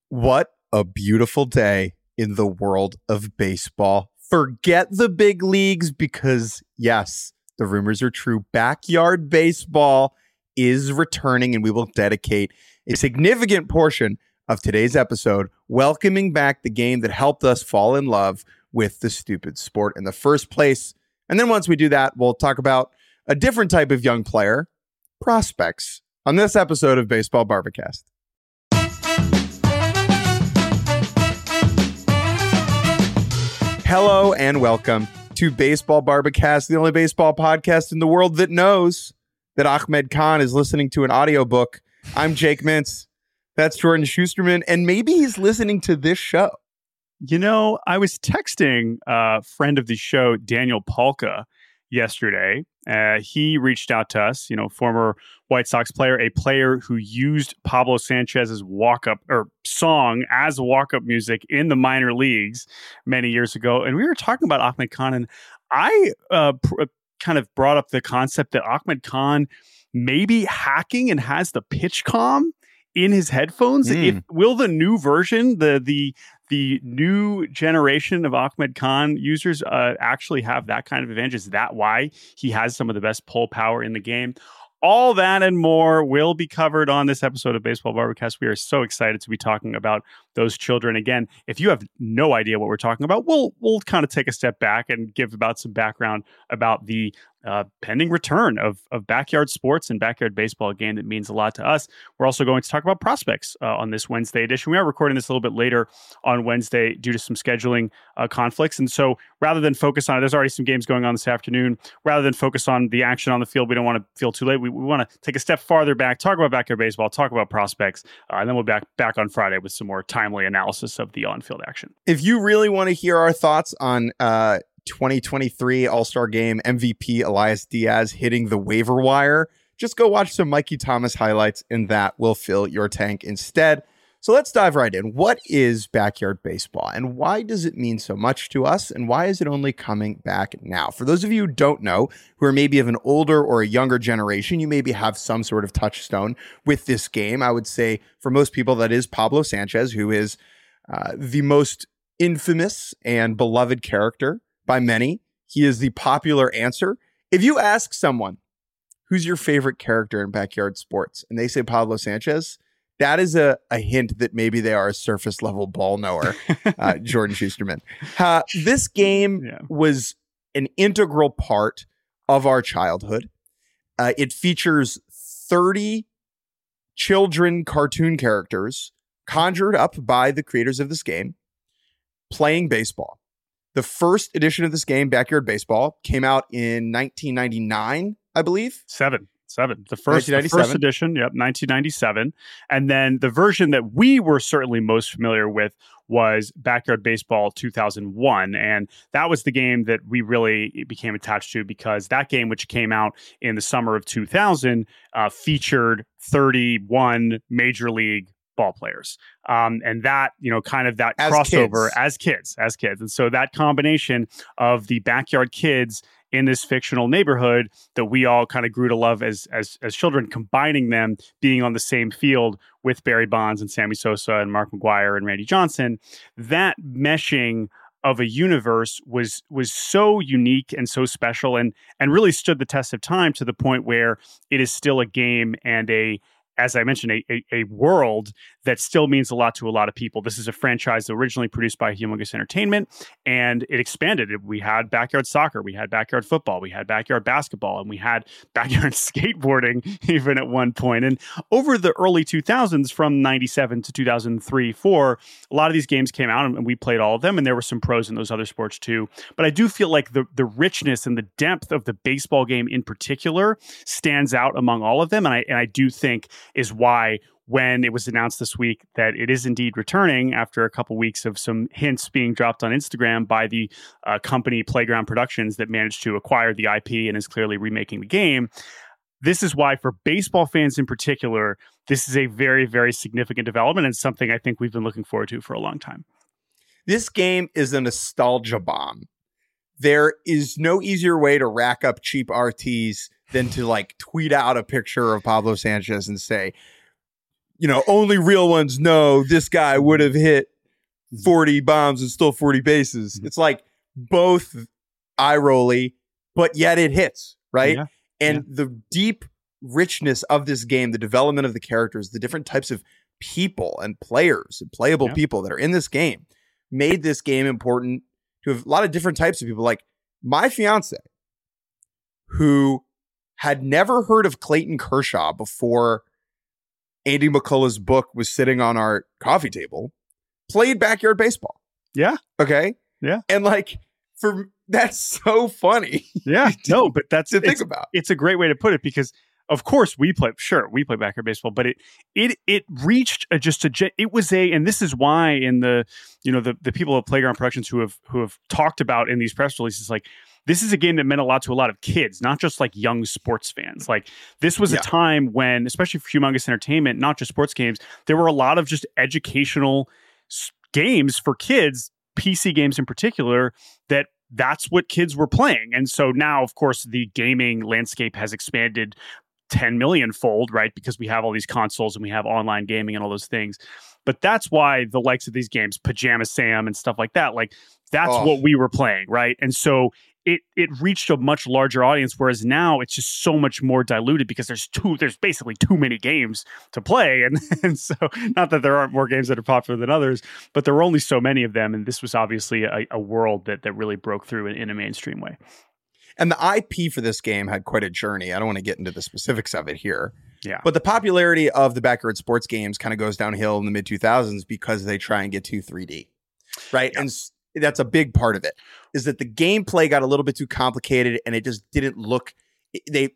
What a beautiful day in the world of baseball. Forget the big leagues because, yes, the rumors are true. Backyard baseball is returning, and we will dedicate a significant portion of today's episode welcoming back the game that helped us fall in love with the stupid sport in the first place. And then once we do that, we'll talk about a different type of young player, prospects, on this episode of Baseball Barbacast. Hello and welcome to Baseball Barbacast, the only baseball podcast in the world that knows that Ahmed Khan is listening to an audiobook. I'm Jake Mintz. That's Jordan Schusterman, and maybe he's listening to this show. You know, I was texting a friend of the show, Daniel Palka, yesterday. He reached out to us, former White Sox player, a player who used Pablo Sanchez's walk-up or song as walk-up music in the minor leagues many years ago. And we were talking about Ahmed Khan, and I kind of brought up the concept that Ahmed Khan may be hacking and has the PitchCom in his headphones. Will the new version, the new generation of Ahmed Khan users actually have that kind of advantage? Is that why he has some of the best pull power in the game? All that and more will be covered on this episode of Baseball Barbacast. We are so excited to be talking about those children. Again, if you have no idea what we're talking about, we'll kind of take a step back and give about some background about the pending return of backyard sports and backyard baseball, a game that means a lot to us. We're also going to talk about prospects on this Wednesday edition. We are recording this a little bit later on Wednesday due to some scheduling conflicts. And so rather than focus on it, there's already some games going on this afternoon. Rather than focus on the action on the field, we don't want to feel too late. We want to take a step farther back, talk about backyard baseball, talk about prospects, and then we'll be back on Friday with some more timely analysis of the on-field action. If you really want to hear our thoughts on 2023 All-Star Game MVP Elias Diaz hitting the waiver wire, just go watch some Mikey Thomas highlights and that will fill your tank instead. So let's dive right in. What is backyard baseball and why does it mean so much to us, and why is it only coming back now? For those of you who don't know, who are maybe of an older or a younger generation, you maybe have some sort of touchstone with this game. I would say for most people that is Pablo Sanchez, who is the most infamous and beloved character by many. He is the popular answer. If you ask someone, who's your favorite character in backyard sports, and they say Pablo Sanchez, that is a hint that maybe they are a surface level ball knower, Jordan Schusterman. This game was an integral part of our childhood. It features 30 children cartoon characters conjured up by the creators of this game playing baseball. The first edition of this game, Backyard Baseball, came out in 1999, I believe. Seven. The first edition, 1997. And then the version that we were certainly most familiar with was Backyard Baseball 2001. And that was the game that we really became attached to because that game, which came out in the summer of 2000, featured 31 Major League ball players. And that, kind of that as crossover kids. as kids. And so that combination of the backyard kids in this fictional neighborhood that we all kind of grew to love as children, combining them being on the same field with Barry Bonds and Sammy Sosa and Mark McGwire and Randy Johnson, that meshing of a universe was so unique and so special and really stood the test of time to the point where it is still a game and as I mentioned, a world that still means a lot to a lot of people. This is a franchise originally produced by Humongous Entertainment, and it expanded. We had backyard soccer, we had backyard football, we had backyard basketball, and we had backyard skateboarding even at one point. And over the early 2000s, from 97 to 2003, 4, a lot of these games came out, and we played all of them, and there were some pros in those other sports too. But I do feel like the richness and the depth of the baseball game in particular stands out among all of them, and I do think is why when it was announced this week that it is indeed returning after a couple weeks of some hints being dropped on Instagram by the company Playground Productions that managed to acquire the IP and is clearly remaking the game. This is why, for baseball fans in particular, this is a very, very significant development and something I think we've been looking forward to for a long time. This game is a nostalgia bomb. There is no easier way to rack up cheap RTs than to tweet out a picture of Pablo Sanchez and say, only real ones know this guy would have hit 40 bombs and stole 40 bases. It's like both eye-rolly, but yet it hits, right? Yeah. And the deep richness of this game, the development of the characters, the different types of people and players and playable people that are in this game made this game important to a lot of different types of people. Like my fiance, who had never heard of Clayton Kershaw before Andy McCullough's book was sitting on our coffee table, played backyard baseball. Yeah. Okay. Yeah. And that's so funny. Yeah. No, but that's to think about. It's a great way to put it because of course we play backyard baseball, but it reached it was and this is why in the people at Playground Productions who have talked about in these press releases, like this is a game that meant a lot to a lot of kids, not just like young sports fans. Like this was a time when, especially for Humongous Entertainment, not just sports games, there were a lot of just educational games for kids, PC games in particular, that's what kids were playing. And so now, of course, the gaming landscape has expanded 10 million fold, right? Because we have all these consoles and we have online gaming and all those things. But that's why the likes of these games, Pajama Sam and stuff like that, like that's what we were playing, right? And so it reached a much larger audience, whereas now it's just so much more diluted because there's basically too many games to play. And so not that there aren't more games that are popular than others, but there were only so many of them. And this was obviously a world that really broke through in a mainstream way. And the IP for this game had quite a journey. I don't want to get into the specifics of it here. Yeah. But the popularity of the backyard sports games kind of goes downhill in the mid 2000s because they try and get too 3D. Right. Yeah. And that's a big part of it, is that the gameplay got a little bit too complicated and it just didn't look. The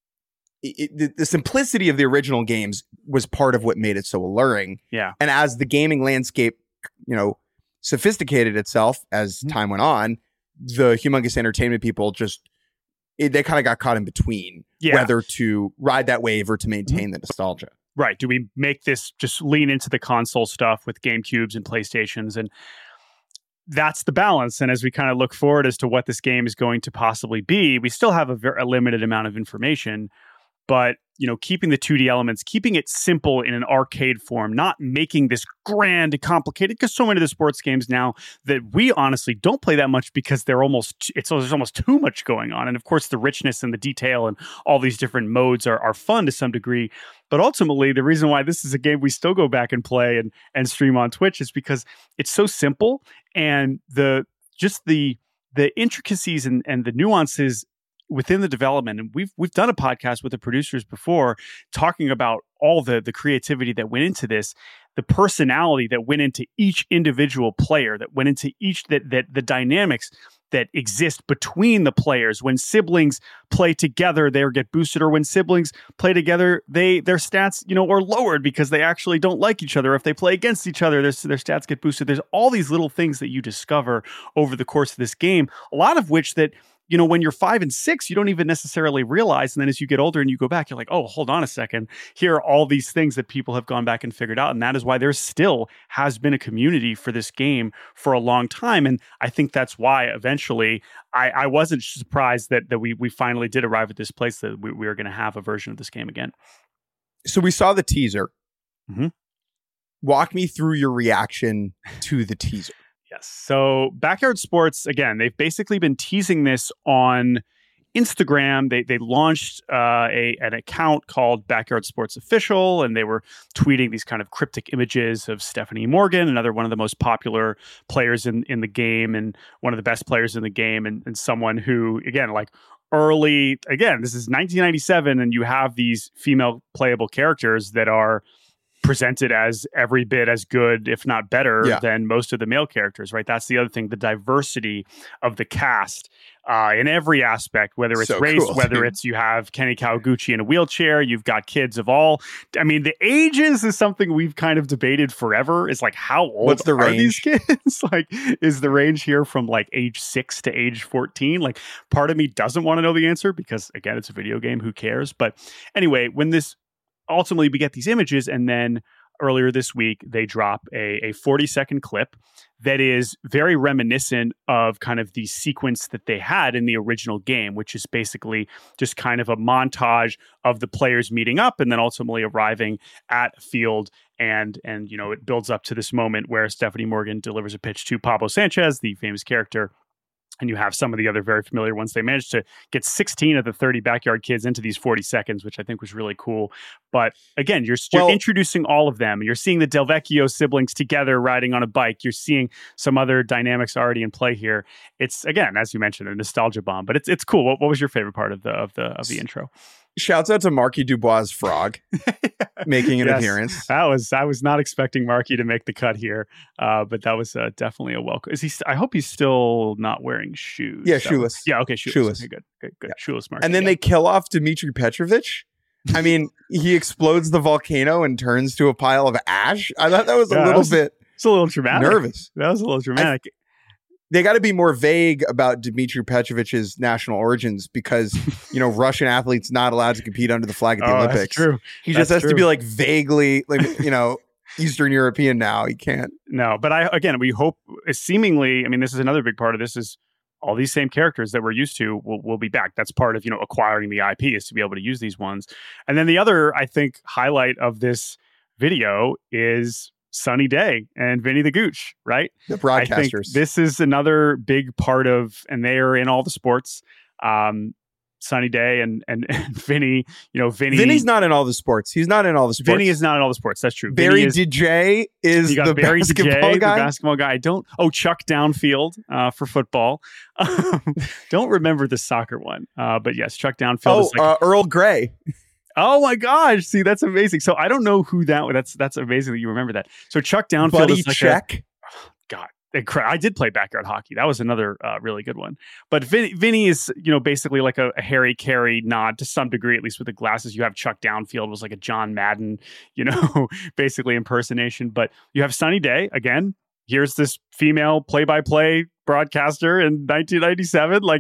simplicity of the original games was part of what made it so alluring. Yeah. And as the gaming landscape, sophisticated itself as time went on, the Humongous Entertainment people they kind of got caught in between whether to ride that wave or to maintain the nostalgia. Right. Do we make this just lean into the console stuff with GameCubes and PlayStations? And that's the balance. And as we kind of look forward as to what this game is going to possibly be, we still have a limited amount of information, but keeping the 2D elements, keeping it simple in an arcade form, not making this grand and complicated, because so many of the sports games now that we honestly don't play that much because there's almost too much going on. And of course, the richness and the detail and all these different modes are fun to some degree. But ultimately, the reason why this is a game we still go back and play and stream on Twitch is because it's so simple, and the intricacies and the nuances within the development. And we've done a podcast with the producers before talking about all the creativity that went into this, the personality that went into each individual player, that went into each the dynamics that exist between the players. When siblings play together, they get boosted, or when siblings play together, their stats, are lowered because they actually don't like each other. If they play against each other, their stats get boosted. There's all these little things that you discover over the course of this game, a lot of which that when you're 5 and 6, you don't even necessarily realize. And then as you get older and you go back, you're like, oh, hold on a second. Here are all these things that people have gone back and figured out. And that is why there still has been a community for this game for a long time. And I think that's why eventually I wasn't surprised that we finally did arrive at this place that we were going to have a version of this game again. So we saw the teaser. Mm-hmm. Walk me through your reaction to the teaser. Yes. So Backyard Sports, again, they've basically been teasing this on Instagram. They launched an account called Backyard Sports Official, and they were tweeting these kind of cryptic images of Stephanie Morgan, another one of the most popular players in the game and one of the best players in the game, and someone who, again, like this is 1997, and you have these female playable characters that are presented as every bit as good, if not better, than most of the male characters, right? That's the other thing, the diversity of the cast in every aspect, whether it's race, whether it's you have Kenny Kawaguchi in a wheelchair, you've got kids of all. I mean, the ages is something we've kind of debated forever. It's like, how old are these kids? Like, is the range here from like age 6 to age 14? Like, part of me doesn't want to know the answer because, again, it's a video game. Who cares? But anyway, when this ultimately we get these images, and then earlier this week, they drop a 40-second clip that is very reminiscent of kind of the sequence that they had in the original game, which is basically just kind of a montage of the players meeting up and then ultimately arriving at a field. And it builds up to this moment where Stephanie Morgan delivers a pitch to Pablo Sanchez, the famous character. And you have some of the other very familiar ones. They managed to get 16 of the 30 Backyard Kids into these 40 seconds, which I think was really cool. But again, you're introducing all of them. You're seeing the Del Vecchio siblings together riding on a bike. You're seeing some other dynamics already in play here. It's, again, as you mentioned, a nostalgia bomb, but it's cool. What was your favorite part of the intro? Shouts out to Marky Dubois' frog making an appearance. I was not expecting Marky to make the cut here, but that was definitely a welcome. I hope he's still not wearing shoes. Yeah, shoeless. Okay, shoeless. Okay, good. Yeah. Shoeless Marky. And then they kill off Dmitry Petrovich. I mean, he explodes the volcano and turns to a pile of ash. I thought that was a little bit. It's a little dramatic. Nervous. That was a little dramatic. They got to be more vague about Dmitry Petrovich's national origins because, Russian athletes not allowed to compete under the flag at the Olympics. That's true. He just has to be like vaguely, Eastern European now. He can't. No, but we hope seemingly, this is another big part of this is all these same characters that we're used to will be back. That's part of, acquiring the IP is to be able to use these ones. And then the other, I think, highlight of this video is Sunny Day and Vinny the Gooch, right? The broadcasters. I think this is another big part of, and they are in all the sports. Sunny Day and Vinny, Vinny's not in all the sports. He's not in all the sports. Vinny is not in all the sports. That's true. Barry DJ is the basketball guy. The basketball guy. Chuck Downfield for football. Don't remember the soccer one. But yes, Chuck Downfield is Earl Grey. Oh my gosh! See, that's amazing. So I don't know who that's amazing that you remember that. So Chuck Downfield Buddy is like Check. God, I did play backyard hockey. That was another really good one. But Vinny is basically like a Harry Carey nod to some degree, at least with the glasses. You have Chuck Downfield was like a John Madden, basically impersonation. But you have Sunny Day again. Here's this female play-by-play broadcaster in 1997. Like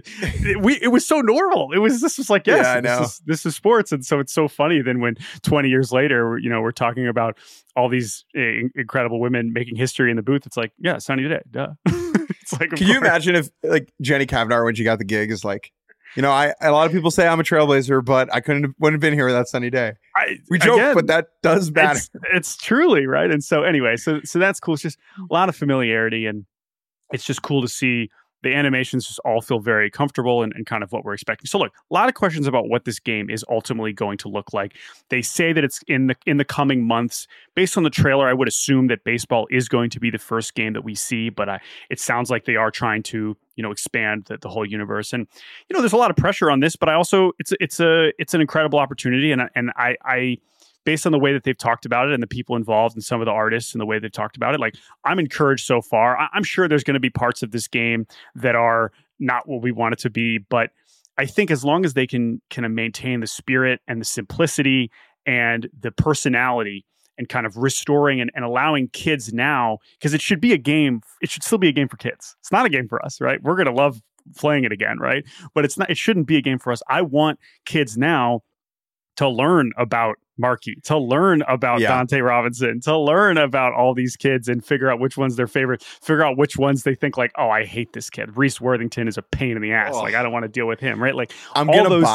it was so normal. This was like, yes, yeah, I know. This is sports. And so it's so funny then when 20 years later, we're talking about all these incredible women making history in the booth. It's like, yeah, Sunny Day. Duh. It's like, can you imagine if like Jenny Kavanaugh, when she got the gig, is like, a lot of people say I'm a trailblazer, but I wouldn't have been here without Sunny Day. We joke, but that does matter. It's truly right. And so anyway, so that's cool. It's just a lot of familiarity, and it's just cool to see the animations just all feel very comfortable and kind of what we're expecting. So look, a lot of questions about what this game is ultimately going to look like. They say that it's in the coming months. Based on the trailer, I would assume that baseball is going to be the first game that we see, but it sounds like they are trying to expand the whole universe. And there's a lot of pressure on this, but I also it's an incredible opportunity, and I based on the way that they've talked about it and the people involved and some of the artists and the way they've talked about it, like I'm encouraged so far. I'm sure there's going to be parts of this game that are not what we want it to be, but I think as long as they can maintain the spirit and the simplicity and the personality and kind of restoring and allowing kids now, because it should be a game. It should still be a game for kids. It's not a game for us, right? We're going to love playing it again, right? But it shouldn't be a game for us. I want kids now to learn about Marky, to learn about Dante Robinson, to learn about all these kids and figure out which one's their favorite, figure out which ones they think like, oh, I hate this kid. Reese Worthington is a pain in the ass. Like, I don't want to deal with him, right? Like, I'm going to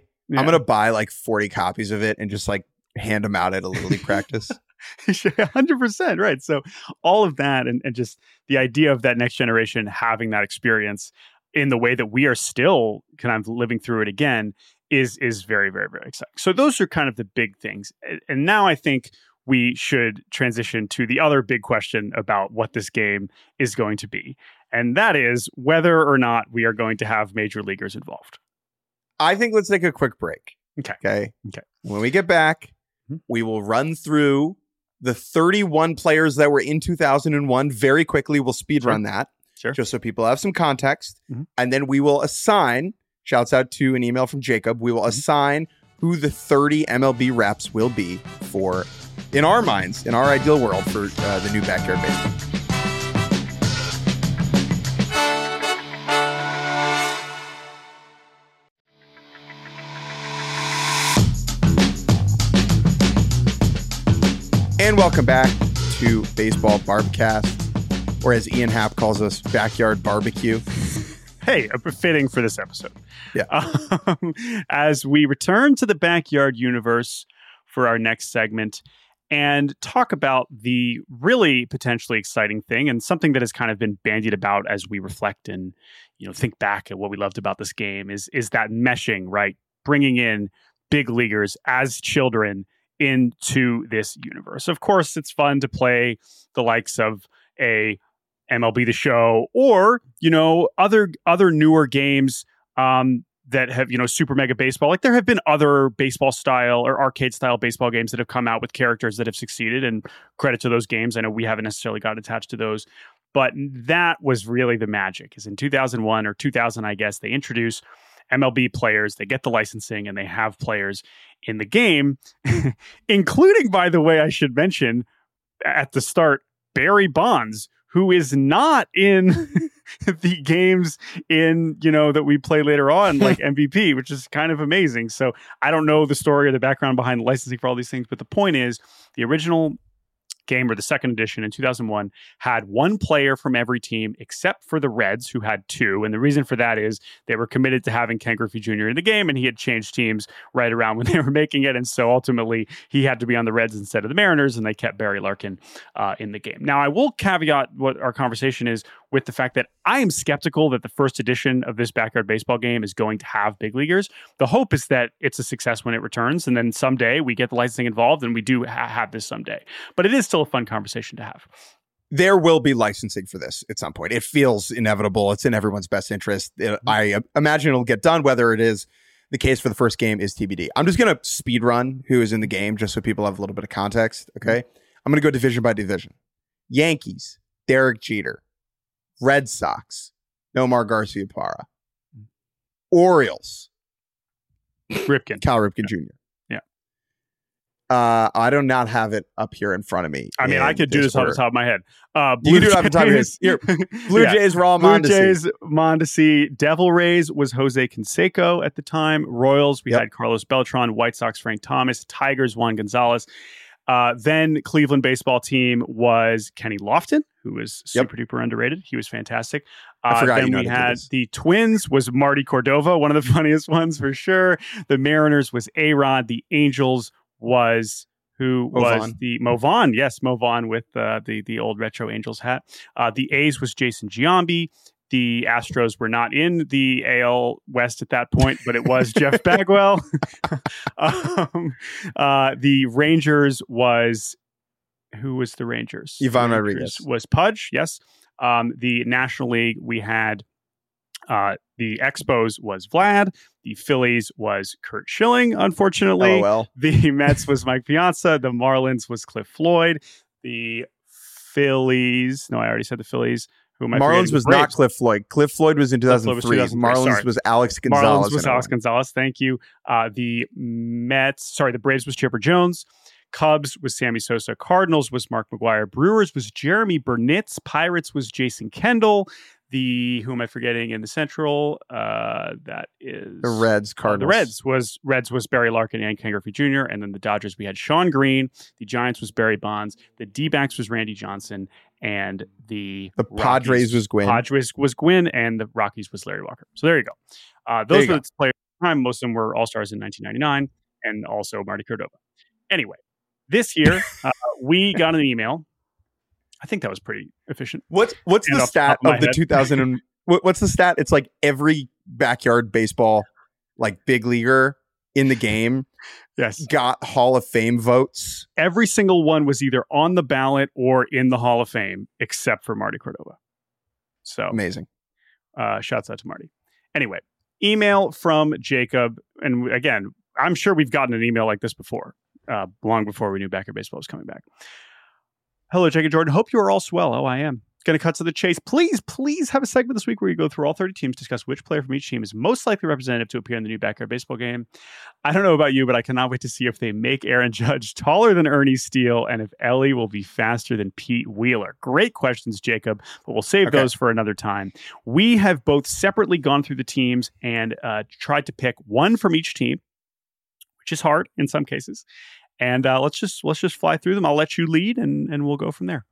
buy like 40 copies of it and just like hand them out at a Little League practice. 100%. Right. So all of that and just the idea of that next generation having that experience in the way that we are still kind of living through it again is very, very, very exciting. So those are kind of the big things. And now I think we should transition to the other big question about what this game is going to be. And that is whether or not we are going to have major leaguers involved. I think let's take a quick break. Okay. When we get back, we will run through the 31 players that were in 2001 very quickly. We'll speed run that. Sure. Just so people have some context. And then we will assign, shouts out to an email from Jacob, we will assign who the 30 MLB reps will be for, in our minds, in our ideal world, for the new Backyard Baseball. And welcome back to Baseball Barbecast, or as Ian Happ calls us, Backyard Barbecue. Hey, fitting for this episode. Yeah. As we return to the backyard universe for our next segment and talk about the really potentially exciting thing and something that has kind of been bandied about as we reflect and, think back at what we loved about this game is that meshing, right? Bringing in big leaguers as children into this universe. Of course, it's fun to play the likes of a MLB The Show or, other newer games that have, Super Mega Baseball. Like there have been other baseball style or arcade style baseball games that have come out with characters that have succeeded, and credit to those games. I know we haven't necessarily got attached to those, but that was really the magic. Is in 2001 or 2000, I guess, they introduce MLB players, they get the licensing, and they have players in the game, including, by the way, I should mention at the start, Barry Bonds, who is not in the games that we play later on, like MVP, which is kind of amazing. So I don't know the story or the background behind the licensing for all these things, but the point is the original game, or the second edition in 2001, had one player from every team except for the Reds, who had two. And the reason for that is they were committed to having Ken Griffey Jr. in the game, and he had changed teams right around when they were making it. And so ultimately he had to be on the Reds instead of the Mariners, and they kept Barry Larkin in the game. Now, I will caveat what our conversation is with the fact that I am skeptical that the first edition of this backyard baseball game is going to have big leaguers. The hope is that it's a success when it returns, and then someday we get the licensing involved and we do have this someday. But it is still a fun conversation to have. There will be licensing for this at some point. It feels inevitable. It's in everyone's best interest. I imagine it'll get done. Whether it is the case for the first game is TBD. I'm just going to speed run who is in the game just so people have a little bit of context. Okay. I'm going to go division by division. Yankees, Derek Jeter. Red Sox, Nomar Garciaparra. Orioles, Cal Ripken Jr. Yeah. I do not have it up here in front of me. I mean, I could do this off the top of my head. You can do it off the top of your head. Here, Blue Jays, Raul Mondesi. Blue Jays, Mondesi. Devil Rays was Jose Canseco at the time. Royals, we had Carlos Beltran. White Sox, Frank Thomas. Tigers, Juan Gonzalez. Then Cleveland baseball team was Kenny Lofton, who was super duper underrated. He was fantastic. I forgot. Then we had the Twins was Marty Cordova, one of the funniest ones for sure. The Mariners was A-Rod. The Angels was Mo Vaughn. Yes, Mo Vaughn with the old retro Angels hat. The A's was Jason Giambi. The Astros were not in the AL West at that point, but it was Jeff Bagwell. The Rangers was... Who was the Rangers? Ivan Rodriguez. Was Pudge, yes. The National League, we had the Expos was Vlad. The Phillies was Curt Schilling, unfortunately. LOL. The Mets was Mike Piazza. The Marlins was Cliff Floyd. The Phillies... No, I already said the Phillies. Marlins was not Cliff Floyd. Cliff Floyd was in 2003. Marlins was Alex Gonzalez. Marlins was Alex Gonzalez. Thank you. The Braves was Chipper Jones. Cubs was Sammy Sosa. Cardinals was Mark McGwire. Brewers was Jeremy Burnitz. Pirates was Jason Kendall. Who am I forgetting in the Central? That is the Reds. Cardinals. The Reds was Barry Larkin and Ken Griffey Jr. And then the Dodgers, we had Sean Green. The Giants was Barry Bonds. The D-backs was Randy Johnson. And the Padres was Gwynn. And the Rockies was Larry Walker. So there you go. Those were the players at the time. Most of them were All-Stars in 1999 and also Marty Cordova. Anyway, this year, we got an email. I think that was pretty efficient. What's the stat of the 2000? What's the stat? It's like every backyard baseball, like big leaguer in the game, got Hall of Fame votes. Every single one was either on the ballot or in the Hall of Fame, except for Marty Cordova. So amazing. Shouts out to Marty. Anyway, email from Jacob, and again, I'm sure we've gotten an email like this before, long before we knew Backyard Baseball was coming back. Hello, Jake and Jordan. Hope you are all swell. Oh, I am. Going to cut to the chase. Please have a segment this week where you go through all 30 teams, discuss which player from each team is most likely representative to appear in the new Backyard Baseball game. I don't know about you, but I cannot wait to see if they make Aaron Judge taller than Ernie Steele and if Ellie will be faster than Pete Wheeler. Great questions, Jacob, but we'll save those for another time. We have both separately gone through the teams and tried to pick one from each team, which is hard in some cases. And let's just fly through them. I'll let you lead, and we'll go from there.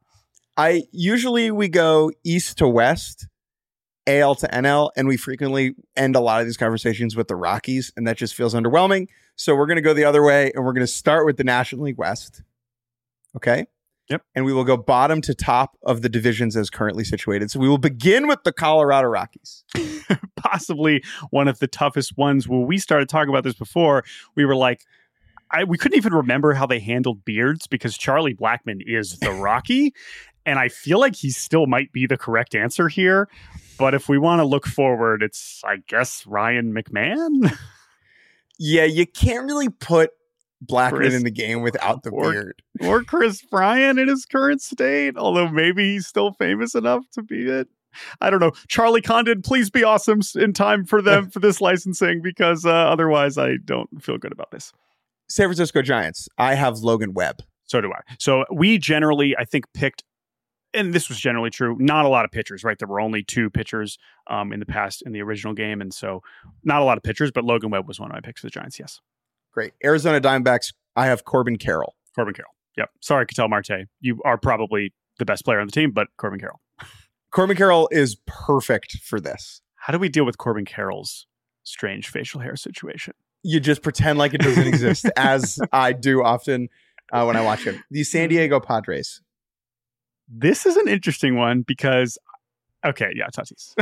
We go east to west, AL to NL, and we frequently end a lot of these conversations with the Rockies, and that just feels underwhelming. So we're going to go the other way, and we're going to start with the National League West. Okay? Yep. And we will go bottom to top of the divisions as currently situated. So we will begin with the Colorado Rockies. Possibly one of the toughest ones. When we started talking about this before, we were like, we couldn't even remember how they handled beards because Charlie Blackmon is the Rocky. And I feel like he still might be the correct answer here. But if we want to look forward, it's, I guess, Ryan McMahon. Yeah, you can't really put Blackmon in the game without the beard. Or Chris Bryant in his current state, although maybe he's still famous enough to be it. I don't know. Charlie Condon, please be awesome in time for them for this licensing, because otherwise I don't feel good about this. San Francisco Giants. I have Logan Webb. So do I. So we generally, I think, picked, and this was generally true, not a lot of pitchers, right? There were only 2 pitchers in the past in the original game. And so not a lot of pitchers, but Logan Webb was one of my picks for the Giants. Yes. Great. Arizona Diamondbacks. I have Corbin Carroll. Corbin Carroll. Yep. Sorry, Ketel Marte. You are probably the best player on the team, but Corbin Carroll. Corbin Carroll is perfect for this. How do we deal with Corbin Carroll's strange facial hair situation? You just pretend like it doesn't exist, as I do often when I watch him. The San Diego Padres. This is an interesting one because, okay, yeah, Tatis.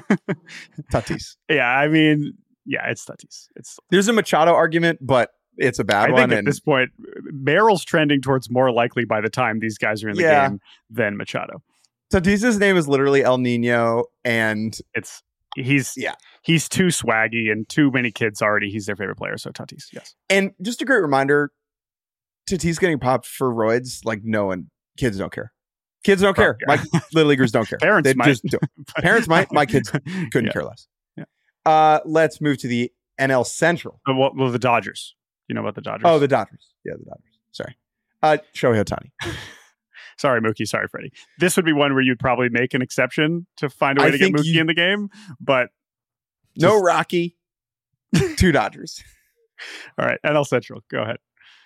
Tatis. Yeah, I mean, yeah, it's Tatis. There's a Machado argument, but it's a bad one. I think at this point, Merrill's trending towards more likely by the time these guys are in the game than Machado. Tatis's name is literally El Nino, and he's too swaggy, and too many kids already. He's their favorite player, so Tatis, yes. And just a great reminder, Tatis getting popped for roids, like kids don't care. Kids don't care. Yeah. My little leaguers don't care. Parents might. Parents might. My kids couldn't care less. Yeah. Let's move to the NL Central. Well, the Dodgers. You know about the Dodgers? Oh, the Dodgers. Yeah, the Dodgers. Sorry. Shohei Ohtani. Sorry, Mookie. Sorry, Freddie. This would be one where you'd probably make an exception to find a way to get Mookie in the game, but no Rocky. 2 Dodgers. All right, NL Central. Go ahead.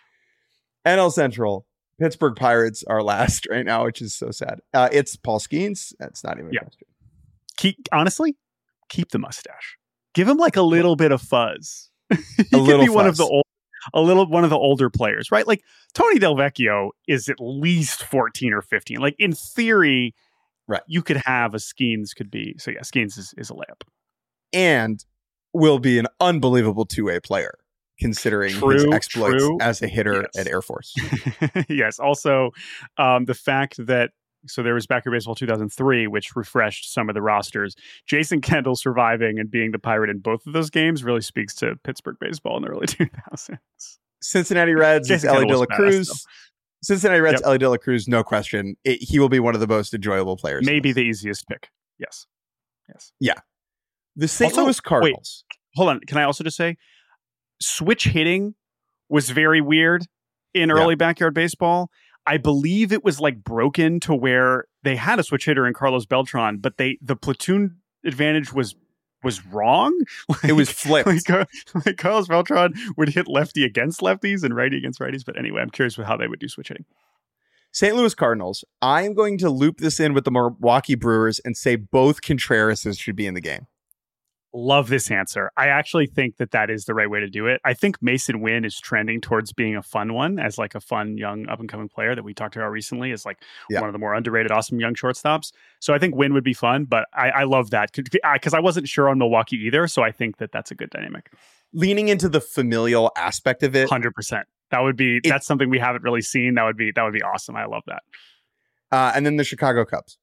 NL Central. Pittsburgh Pirates are last right now, which is so sad. It's Paul Skeens. That's not even a question. Honestly, keep the mustache. Give him like a little bit of fuzz. He could be one of the older players, right? Like Tony Del Vecchio is at least 14 or 15. Like in theory, right, you could have a Skeens could be. So yeah, Skeens is a layup. And will be an unbelievable 2-way player, considering his exploits as a hitter at Air Force. Yes. Also, the fact that, so there was Backyard Baseball 2003, which refreshed some of the rosters. Jason Kendall surviving and being the Pirate in both of those games really speaks to Pittsburgh baseball in the early 2000s. Cincinnati Reds is Ellie De La Cruz. Cincinnati Reds, Ellie De La Cruz, no question. He will be one of the most enjoyable players. Maybe the easiest pick. Yes. Yeah. The St. Louis Cardinals. Wait, hold on. Can I also just say, switch hitting was very weird in early Backyard Baseball. I believe it was like broken to where they had a switch hitter in Carlos Beltran, but the platoon advantage was wrong. It was flipped. Like Carlos Beltran would hit lefty against lefties and righty against righties. But anyway, I'm curious with how they would do switch hitting. St. Louis Cardinals. I'm going to loop this in with the Milwaukee Brewers and say both Contrerases should be in the game. Love this answer. I actually think that is the right way to do it. I think Mason Wynn is trending towards being a fun one, as like a fun young up and coming player that we talked about recently as like one of the more underrated, awesome young shortstops. So I think Wynn would be fun, but I love that because I wasn't sure on Milwaukee either. So I think that's a good dynamic. Leaning into the familial aspect of it. 100%. That's something we haven't really seen. That would be awesome. I love that. And then the Chicago Cubs.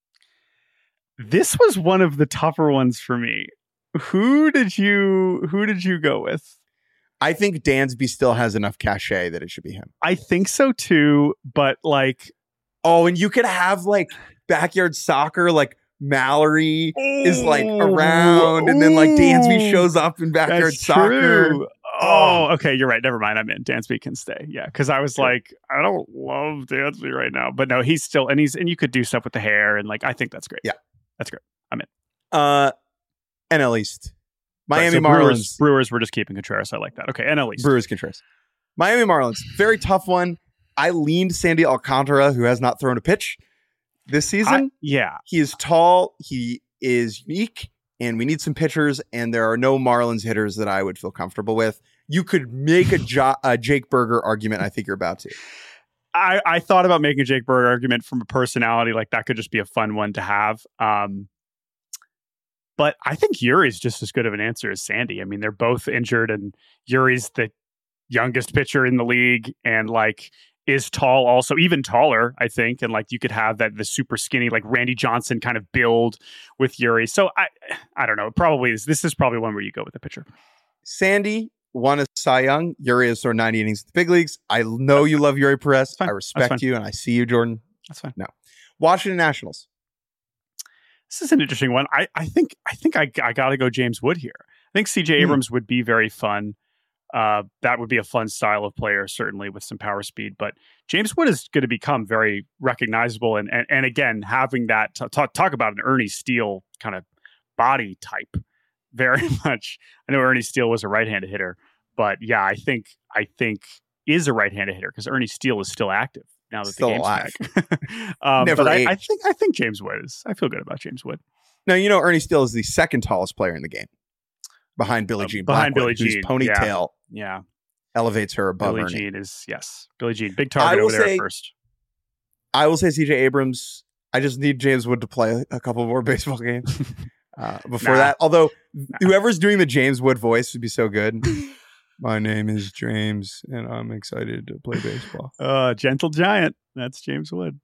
This was one of the tougher ones for me. Who did you go with? I think Dansby still has enough cachet that it should be him. I think so too, but like, and you could have like backyard soccer, like Mallory is like around, and then like Dansby shows up in backyard soccer. True. Oh, okay, you're right. Never mind. I'm in. Dansby can stay. Yeah, because I was like, I don't love Dansby right now, but no, he's still and you could do stuff with the hair and like I think that's great. Yeah, that's great. I'm in. NL East. Miami so Marlins. Brewers were just keeping Contreras. I like that. Okay, NL East. Brewers Contreras. Miami Marlins, very tough one. I leaned Sandy Alcantara, who has not thrown a pitch this season. He is tall. He is unique, and we need some pitchers, and there are no Marlins hitters that I would feel comfortable with. You could make a Jake Burger argument. I think you're about to. I thought about making a Jake Burger argument from a personality. Like, that could just be a fun one to have. But I think Yuri's just as good of an answer as Sandy. I mean, they're both injured, and Yuri's the youngest pitcher in the league, and like is tall, also even taller, I think. And like, you could have the super skinny, like Randy Johnson kind of build with Yuri. So I don't know. This is probably one where you go with the pitcher. Sandy won a Cy Young. Yuri has thrown 90 innings at the big leagues. I know you love Yuri Perez. I respect you, and I see you, Jordan. That's fine. No. Washington Nationals. This is an interesting one. I think I got to go James Wood here. I think CJ Abrams would be very fun. That would be a fun style of player, certainly with some power speed. But James Wood is going to become very recognizable. And again, having that talk about an Ernie Steele kind of body type, very much. I know Ernie Steele was a right-handed hitter, but yeah, I think is a right-handed hitter because Ernie Steele is still active now that still the game's alive. Back. Never but age. I think James Wood is. I feel good about James Wood. Now, Ernie Steele is the second tallest player in the game, behind Billie Jean Behind Blackwood, Billie Jean, whose ponytail elevates her above Billie Ernie. Jean is, yes. Billie Jean, big target over there at first. I will say CJ Abrams. I just need James Wood to play a couple more baseball games before that. Although whoever's doing the James Wood voice would be so good. My name is James, and I'm excited to play baseball. Gentle Giant. That's James Wood.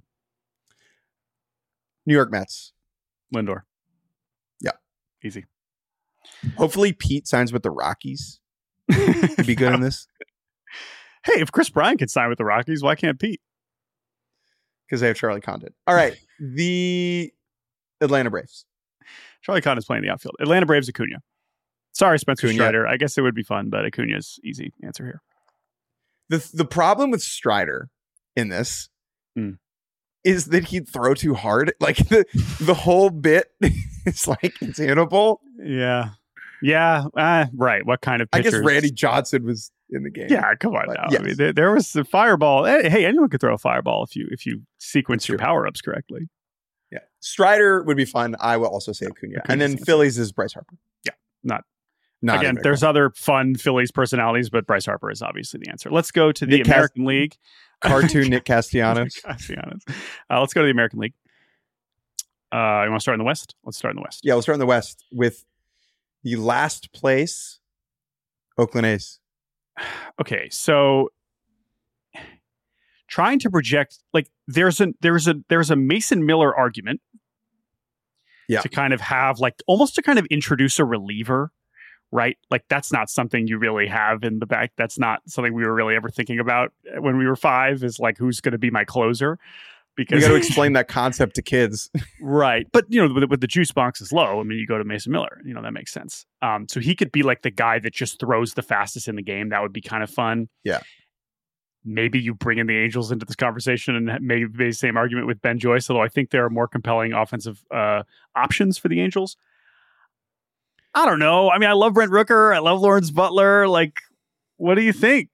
New York Mets. Lindor. Yeah. Easy. Hopefully Pete signs with the Rockies. He'd be good in this. Hey, if Chris Bryant can sign with the Rockies, why can't Pete? Because they have Charlie Condon. All right. The Atlanta Braves. Charlie Condon's playing the outfield. Atlanta Braves, Acuna. Sorry, Spencer Strider. I guess it would be fun, but Acuna's easy answer here. The problem with Strider in this is that he'd throw too hard. Like the whole bit is like insanable. Yeah. Right. What kind of pitchers? I guess Randy Johnson was in the game. Yeah, come on now. Yes. I mean, there was a fireball. Hey, anyone could throw a fireball if you sequence your power-ups correctly. Yeah. Strider would be fun. I will also say Acuna. And then Phillies is Bryce Harper. Yeah. Not again, there's other fun Phillies personalities, but Bryce Harper is obviously the answer. Let's go to the American League. Cartoon Nick Castellanos. Let's go to the American League. You want to start in the West? Let's start in the West. Yeah, we'll start in the West with the last place Oakland A's. Okay, so trying to project, like there's a Mason Miller argument to kind of have almost to kind of introduce a reliever, right? Like that's not something you really have in the back. That's not something we were really ever thinking about when we were 5 is like, who's going to be my closer? Because you got to explain that concept to kids. Right. But, with the juice box is low, I mean, you go to Mason Miller, that makes sense. So he could be like the guy that just throws the fastest in the game. That would be kind of fun. Yeah. Maybe you bring in the Angels into this conversation and maybe the same argument with Ben Joyce, although I think there are more compelling offensive options for the Angels. I don't know. I mean, I love Brent Rooker. I love Lawrence Butler. Like, what do you think?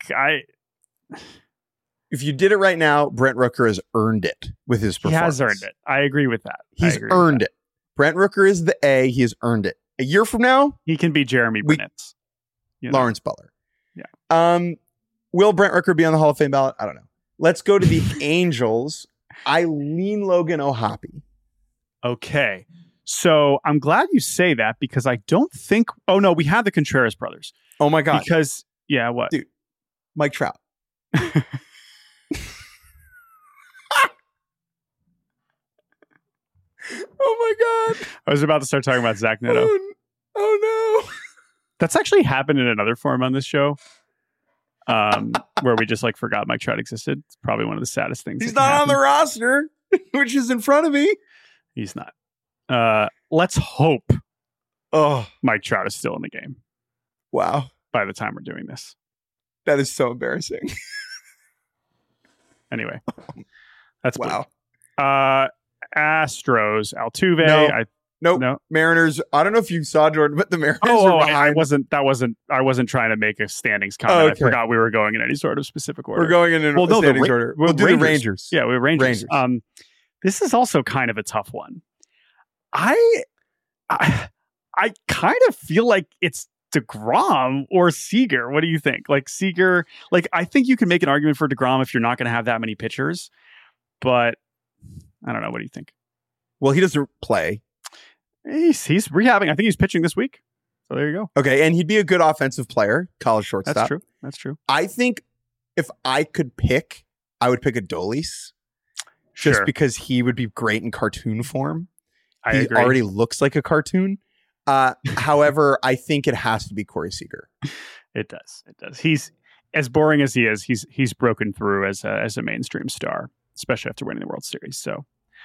If you did it right now, Brent Rooker has earned it with his performance. He has earned it. I agree with that. He's earned it. Brent Rooker is the A. He has earned it. A year from now, he can be Jeremy Brunitz. Lawrence Butler. Yeah. Will Brent Rooker be on the Hall of Fame ballot? I don't know. Let's go to the Angels. I lean Logan O'Hoppe. Okay. So I'm glad you say that because I don't think... Oh, no, we have the Contreras brothers. Oh, my God. Because, what? Dude, Mike Trout. Oh, my God. I was about to start talking about Zach Neto. Oh, no. That's actually happened in another form on this show where we just forgot Mike Trout existed. It's probably one of the saddest things. He's not on the roster, which is in front of me. He's not. Let's hope Mike Trout is still in the game. Wow. By the time we're doing this. That is so embarrassing. Anyway. That's wow. Astros, Altuve. Nope. No. Mariners. I don't know if you saw Jordan, but the Mariners were behind. I wasn't trying to make a standings comment. Okay. I forgot we were going in any sort of specific order. We're going in standings order. We'll do the Rangers. Yeah, we have Rangers. This is also kind of a tough one. I kind of feel like it's DeGrom or Seager. What do you think? Like Seager, I think you can make an argument for DeGrom if you're not going to have that many pitchers, but I don't know. What do you think? Well, he doesn't play. He's rehabbing. I think he's pitching this week. So there you go. Okay, and he'd be a good offensive player, college shortstop. That's true. I think if I could pick, I would pick Adolis. Just because he would be great in cartoon form. He agree. Already looks like a cartoon. However, I think it has to be Corey Seager. It does. He's as boring as he is. He's broken through as a mainstream star, especially after winning the World Series. So,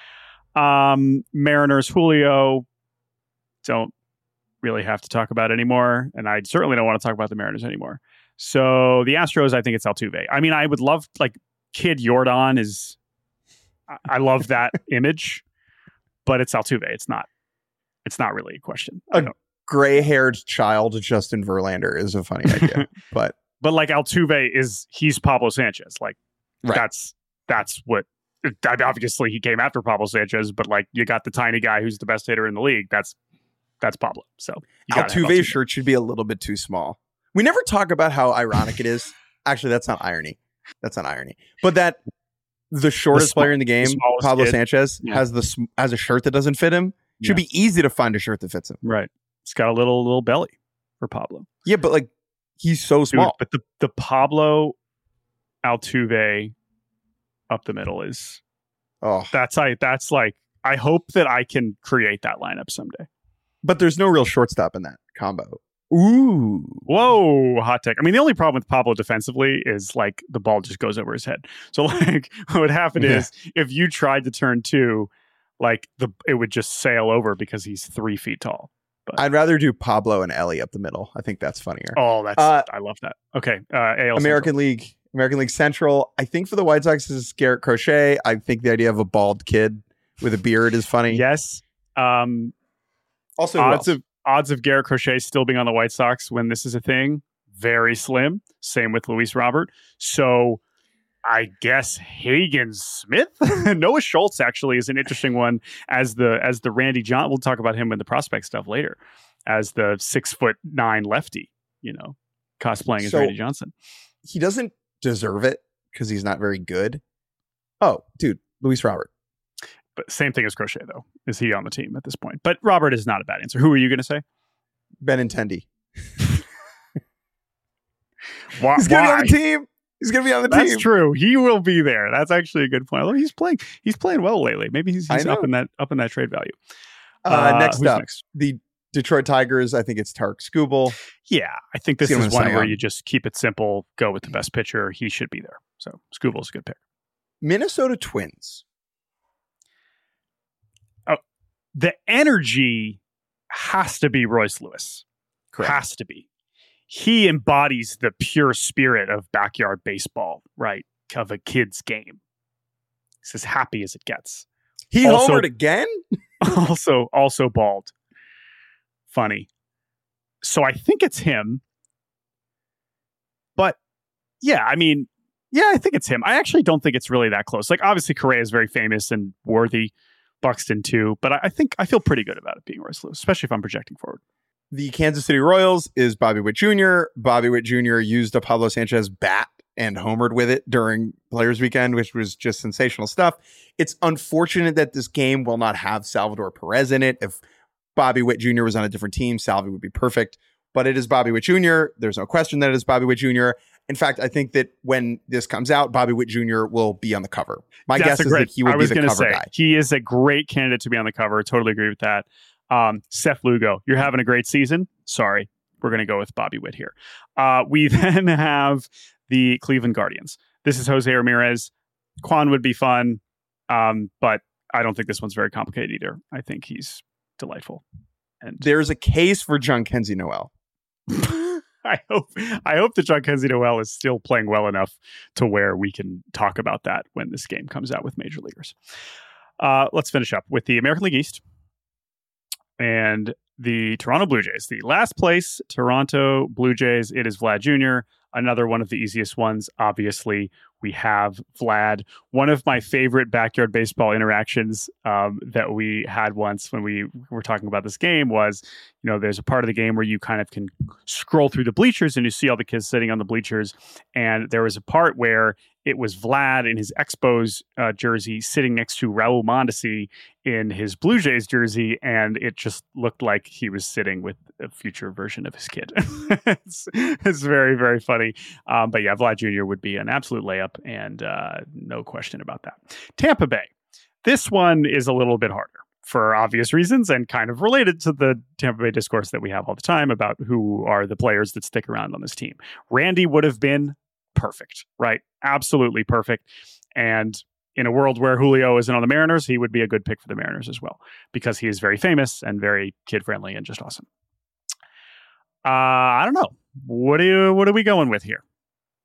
Mariners, Julio, don't really have to talk about anymore, and I certainly don't want to talk about the Mariners anymore. So the Astros, I think it's Altuve. I mean, I would love Kid Yordan is. I love that image, but it's Altuve. It's not really a question. A gray-haired child Justin Verlander is a funny idea, but Altuve he's Pablo Sanchez. Right. That's what. Obviously, he came after Pablo Sanchez, but you got the tiny guy who's the best hitter in the league. That's Pablo. So Altuve's shirt should be a little bit too small. We never talk about how ironic it is. Actually, that's not irony. But that. The shortest player in the game, Pablo Sanchez, has a shirt that doesn't fit him. Should be easy to find a shirt that fits him. Right. It's got a little belly for Pablo. Yeah, but he's so small. Dude, but the Pablo Altuve up the middle is that's I hope that I can create that lineup someday. But there's no real shortstop in that combo. Ooh. Whoa, hot take. I mean, the only problem with Pablo defensively is the ball just goes over his head. So what would happen is if you tried to turn two, it would just sail over because he's 3 feet tall. But I'd rather do Pablo and Ellie up the middle. I think that's funnier. Oh, I love that. Okay. AL American League Central. I think for the White Sox is Garrett Crochet. I think the idea of a bald kid with a beard is funny. Yes. Also, odds of Garrett Crochet still being on the White Sox when this is a thing, very slim. Same with Luis Robert. So I guess Hagen Smith, Noah Schultz actually is an interesting one as the Randy Johnson. We'll talk about him in the prospect stuff later, as the 6'9" lefty. Cosplaying as Randy Johnson. He doesn't deserve it because he's not very good. Oh, dude, Luis Robert. But same thing as Crochet, though. Is he on the team at this point? But Robert is not a bad answer. Who are you going to say? Benintendi. Why? He's going to be on the team. He's going to be on the team. That's true. He will be there. That's actually a good point. Although he's playing well lately. Maybe he's up in that trade value. Next up, the Detroit Tigers. I think it's Tarek Skubal. Yeah, I think this is one where you just keep it simple. Go with the best pitcher. He should be there. So Skubal's a good pick. Minnesota Twins. The energy has to be Royce Lewis. Correct. Has to be. He embodies the pure spirit of backyard baseball, right? Of a kid's game. He's as happy as it gets. He homered again? Also bald. Funny. So I think it's him. But yeah, I think it's him. I actually don't think it's really that close. Obviously Correa is very famous and worthy. Buxton too, but I feel pretty good about it being Royce Lewis, especially if I'm projecting forward. The Kansas City Royals is Bobby Witt Jr. Bobby Witt Jr. used a Pablo Sanchez bat and homered with it during Players Weekend, which was just sensational stuff. It's unfortunate that this game will not have Salvador Perez in it. If Bobby Witt Jr. was on a different team, Salvi would be perfect. But it is Bobby Witt Jr. There's no question that it is Bobby Witt Jr. In fact, I think that when this comes out, Bobby Witt Jr. will be on the cover. My guess is that he will be the cover guy. He is a great candidate to be on the cover. Totally agree with that. Seth Lugo, you're having a great season. Sorry, we're going to go with Bobby Witt here. We then have the Cleveland Guardians. This is Jose Ramirez. Quan would be fun, but I don't think this one's very complicated either. I think he's delightful. And there's a case for Jhonkensy Noel. I hope that Jhonkensy Noel is still playing well enough to where we can talk about that when this game comes out with major leaguers. Let's finish up with the American League East. and the Toronto Blue Jays. The last place Toronto Blue Jays, it is Vlad Jr., another one of the easiest ones. Obviously, we have Vlad. One of my favorite backyard baseball interactions that we had once when we were talking about this game was, there's a part of the game where you kind of can scroll through the bleachers and you see all the kids sitting on the bleachers. And there was a part where it was Vlad in his Expos jersey sitting next to Raul Mondesi in his Blue Jays jersey, and it just looked like he was sitting with a future version of his kid. It's very, very funny. But yeah, Vlad Jr. would be an absolute layup, and no question about that. Tampa Bay. This one is a little bit harder for obvious reasons and kind of related to the Tampa Bay discourse that we have all the time about who are the players that stick around on this team. Randy would have been perfect, right? Absolutely perfect. And in a world where Julio isn't on the Mariners, he would be a good pick for the Mariners as well, because he is very famous and very kid-friendly and just awesome. I don't know. What are we going with here?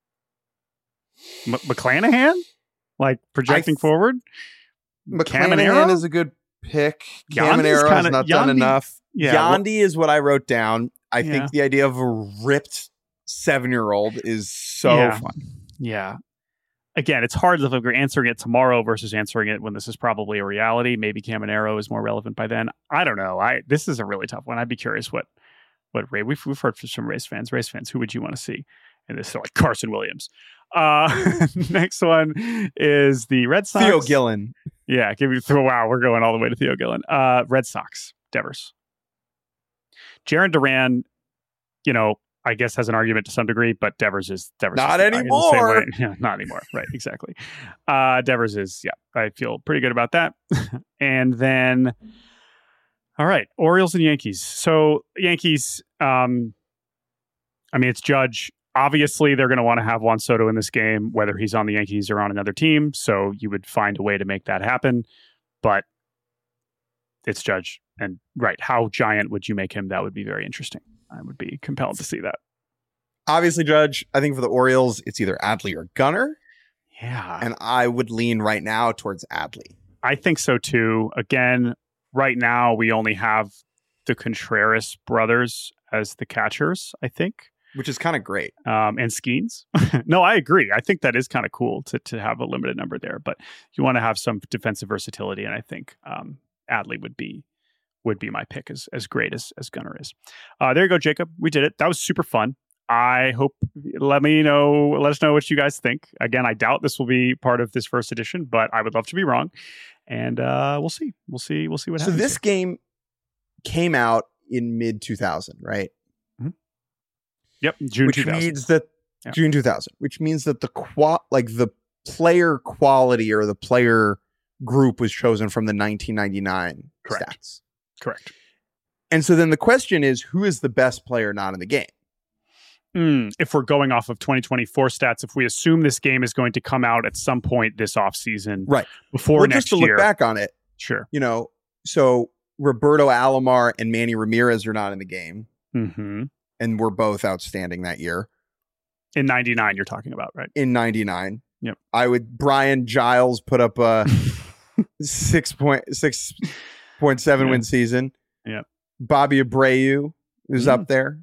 McClanahan? Like projecting forward? McClanahan is a good pick. Caminero has not done enough. Yeah, Yandy is what I wrote down. I think the idea of a ripped 7-year-old is so fun. Yeah. Again, it's hard if we're answering it tomorrow versus answering it when this is probably a reality. Maybe Caminero is more relevant by then. I don't know. This is a really tough one. I'd be curious what Ray. We've heard from some Rays fans. Who would you want to see in this? So like Carson Williams. Next one is the Red Sox. Theo Gillen. Yeah, wow, we're going all the way to Theo Gillen. Red Sox. Devers. Jarren Duran, I guess has an argument to some degree, but Devers is not anymore. Yeah, not anymore. Right, exactly. Devers is, I feel pretty good about that. And then, all right, Orioles and Yankees. So Yankees, it's Judge. Obviously, they're going to want to have Juan Soto in this game, whether he's on the Yankees or on another team. So you would find a way to make that happen. But it's Judge. And right, how giant would you make him? That would be very interesting. I would be compelled to see that. Obviously, Judge, I think for the Orioles, it's either Adley or Gunnar. Yeah. And I would lean right now towards Adley. I think so, too. Again, right now, we only have the Contreras brothers as the catchers, I think. Which is kind of great. And Skeens. No, I agree. I think that is kind of cool to have a limited number there. But you want to have some defensive versatility, and I think Adley would be my pick as great as Gunnar is. There you go, Jacob. We did it. That was super fun. I hope let us know what you guys think. Again, I doubt this will be part of this first edition, but I would love to be wrong. And we'll see. We'll see what happens. So this game came out in mid 2000, right? Mm-hmm. Yep, June 2000. June 2000, which means that the player quality or the player group was chosen from the 1999 stats. Correct. And so then the question is, who is the best player not in the game? If we're going off of 2024 stats, if we assume this game is going to come out at some point this offseason, right before next year. Just to look back on it, sure. So Roberto Alomar and Manny Ramirez are not in the game, and were both outstanding that year. In 99, you're talking about, right? In 99, yep. Brian Giles put up a 6.7 win season. Yeah, Bobby Abreu is up there.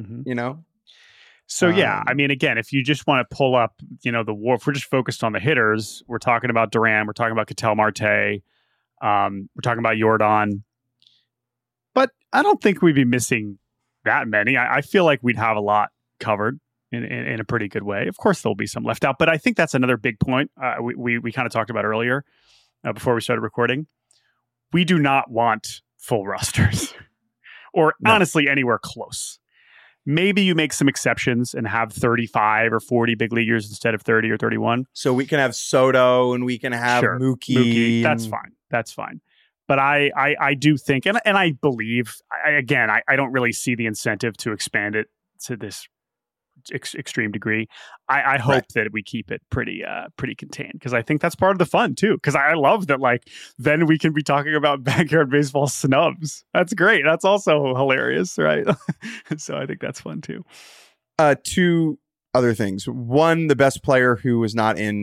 So again, if you just want to pull up, the war, if we're just focused on the hitters, we're talking about Duran, we're talking about Ketel Marte, we're talking about Yordan, but I don't think we'd be missing that many. I feel like we'd have a lot covered in a pretty good way. Of course, there'll be some left out, but I think that's another big point we kind of talked about earlier before we started recording. We do not want full rosters or honestly anywhere close. Maybe you make some exceptions and have 35 or 40 big leaguers instead of 30 or 31. So we can have Soto and we can have Mookie. That's fine. But I do think, and I believe, I don't really see the incentive to expand it to this extreme degree. I hope that we keep it pretty contained, because I think that's part of the fun too. Because I love that, then we can be talking about backyard baseball snubs. That's great. That's also hilarious, right? So I think that's fun too. Two other things. One, the best player who was not in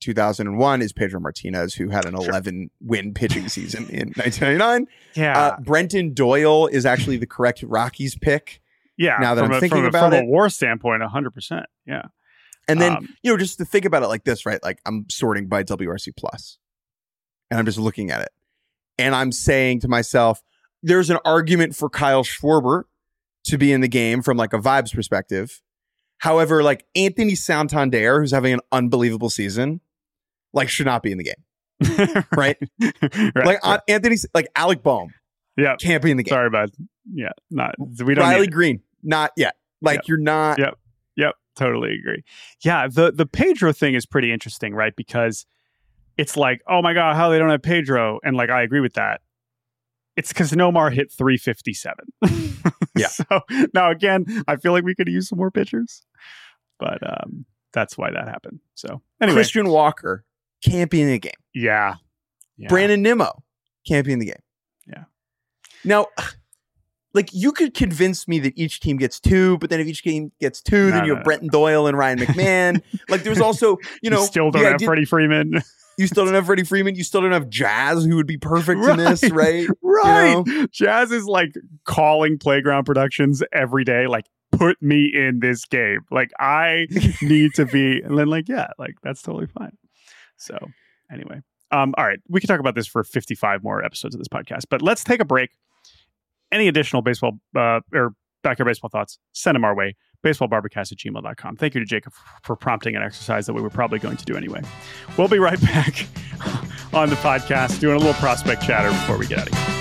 2001 is Pedro Martinez, who had an 11-win pitching season in 1999. Yeah. Brenton Doyle is actually the correct Rockies pick. Yeah. Now that I'm thinking about it. it. From a WAR standpoint, 100%. Yeah. And then, just to think about it like this, right? Like I'm sorting by WRC+. And I'm just looking at it. And I'm saying to myself, there's an argument for Kyle Schwarber to be in the game from like a vibes perspective. However, like Anthony Santander, who's having an unbelievable season, like should not be in the game. Right? Anthony, like Alec Boehm. Yeah. Can't be in the game. Sorry, bud. Yeah. We don't Riley Green. Not yet. Like you're not. Yep. Totally agree. Yeah. The Pedro thing is pretty interesting, right? Because it's like, oh my God, how they don't have Pedro. And like, I agree with that. It's because Nomar hit 357. Yeah. So now again, I feel like we could use some more pitchers, but that's why that happened. So anyway, Christian Walker can't be in the game. Yeah. Brandon Nimmo can't be in the game. Yeah. Now, like you could convince me that each team gets 2, but then if each team gets 2, then you have Brenton Doyle and Ryan McMahon. Like there's also, you still don't have Freddie Freeman. You still don't have Freddie Freeman. You still don't have Jazz, who would be perfect in this, right? Right. Jazz is like calling Playground Productions every day, like, put me in this game. Like, I need to be. And then, like, yeah, like, that's totally fine. So, anyway. All right. We can talk about this for 55 more episodes of this podcast, but let's take a break. Any additional baseball or backyard baseball thoughts, send them our way. baseballbarbacast@gmail.com. Thank you to Jacob for prompting an exercise that we were probably going to do anyway. We'll be right back on the podcast doing a little prospect chatter before we get out of here.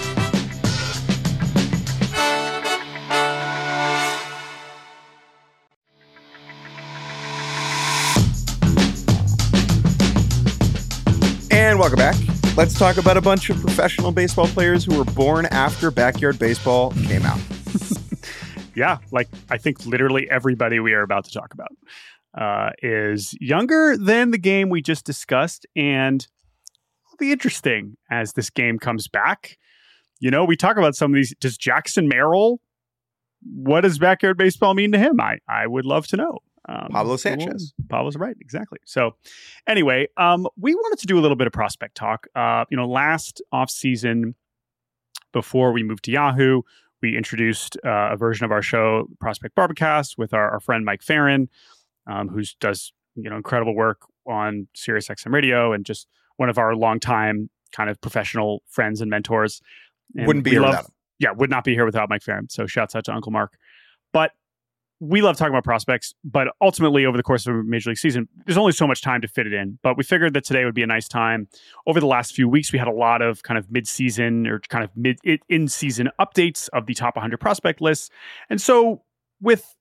And welcome back. Let's talk about a bunch of professional baseball players who were born after backyard baseball came out. Yeah, like I think literally everybody we are about to talk about is younger than the game we just discussed, and it'll be interesting as this game comes back. We talk about some of these. Does Jackson Merrill? What does backyard baseball mean to him? I would love to know. Pablo Sanchez. Pablo's right, exactly. So, anyway, we wanted to do a little bit of prospect talk. Last offseason, before we moved to Yahoo, we introduced a version of our show, Prospect Barbacast, with our friend Mike Farron, who does incredible work on SiriusXM Radio and just one of our longtime kind of professional friends and mentors. And wouldn't be here without him. Yeah, would not be here without Mike Farron. So shouts out to Uncle Mark. But we love talking about prospects, but ultimately over the course of a major league season, there's only so much time to fit it in. But we figured that today would be a nice time. Over the last few weeks, we had a lot of kind of mid-season or kind of in-season updates of the top 100 prospect lists. And so with,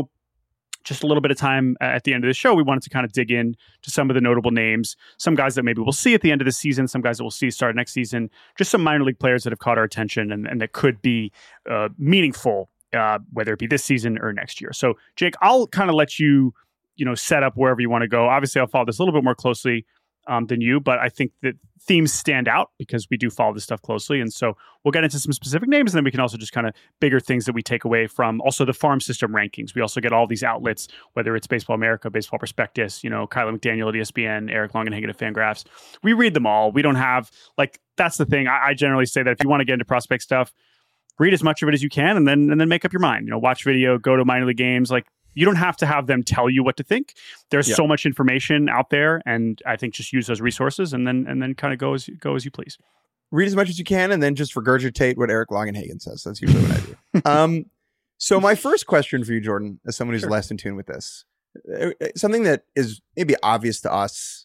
just a little bit of time at the end of the show, we wanted to kind of dig in to some of the notable names, some guys that maybe we'll see at the end of the season, some guys that we'll see start next season, just some minor league players that have caught our attention and that could be meaningful, whether it be this season or next year. So, Jake, I'll kind of let you, set up wherever you want to go. Obviously, I'll follow this a little bit more closely than you, but I think that themes stand out because we do follow this stuff closely. And so we'll get into some specific names, and then we can also just kind of bigger things that we take away from also the farm system rankings. We also get all these outlets, whether it's Baseball America, Baseball Prospectus, Kyler McDaniel at ESPN, Eric Longenhagen at Fangraphs. We read them all. We don't have, that's the thing. I generally say that if you want to get into prospect stuff, read as much of it as you can and then make up your mind. Watch video, go to minor league games. You don't have to have them tell you what to think. There's so much information out there, and I think just use those resources and then kind of go as you please. Read as much as you can, and then just regurgitate what Eric Longenhagen says. That's usually what I do. So my first question for you, Jordan, as someone who's less in tune with this, something that is maybe obvious to us,